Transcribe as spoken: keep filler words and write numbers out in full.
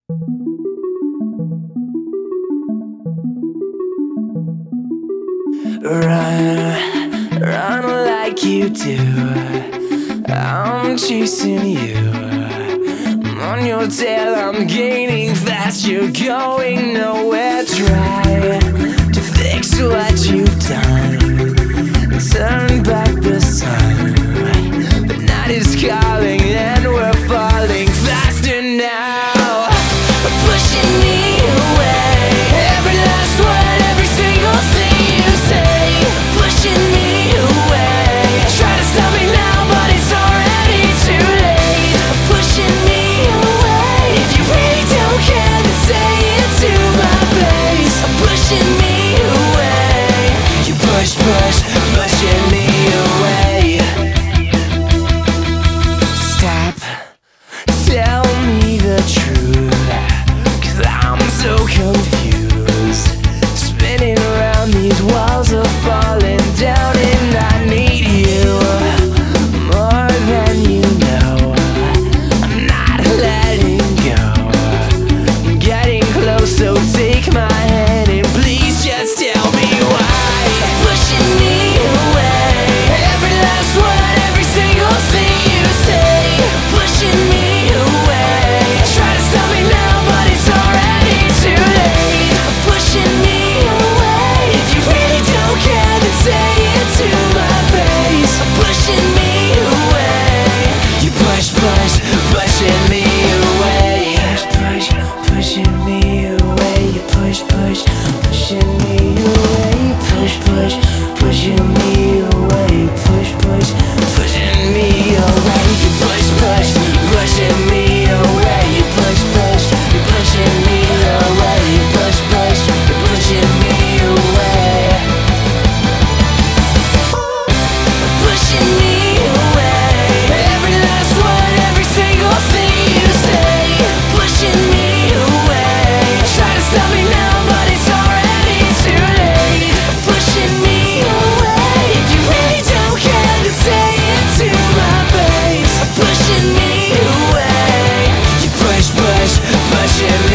Run, run like you do. I'm chasing you. I'm on your tail, I'm gaining fast. You're going nowhere. Try to fix what you've done. Turn back the sun. The night is calling and we're falling faster now. Pushing me away. Every last word, every single thing you say. Pushing me away. Try to stop me now, but it's already too late. Pushing me away. If you really don't care, then say it to my face. Pushing me away. You push, push, pushing me away. Stop, tell me the truth, 'cause I'm so confused. Spinning around, these walls are falling down, and I need you more than you know. I'm not letting go. I'm getting close, so take my hand and please just tell me why. Pushing me away. Every last word, every single thing you say. Pushing me away. Try to stop me now, but it's already too late. Pushing me away. If you really don't care, then say it to my face. Pushing me away. You push, push, pushing me away. Push, push, pushing me away. You push, push, pushing me away. Push, push, pushing me away. Push, push, pushing me away. You push, push, pushing me away. You push, push, pushing me away. You push, push, pushing me away. Pushing me away. Every last word, every single thing you say. Pushing me away. Try to stop me now, but it's already too late. Pushing me away. If you really don't care, then say it to my face. Pushing me away. You push, push, pushing